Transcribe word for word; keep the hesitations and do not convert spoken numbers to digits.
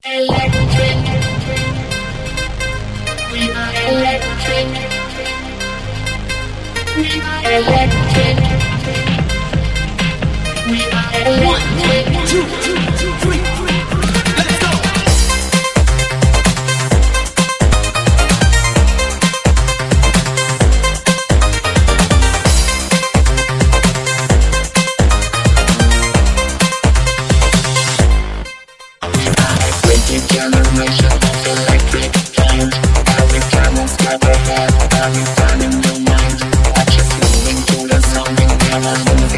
Electric, we are electric, we are electric, we are electric. One, two, two, two, three, three, let's go. Generation of electric fans. Every time on step ahead, every time in your mind. Watch it moving to the sound and never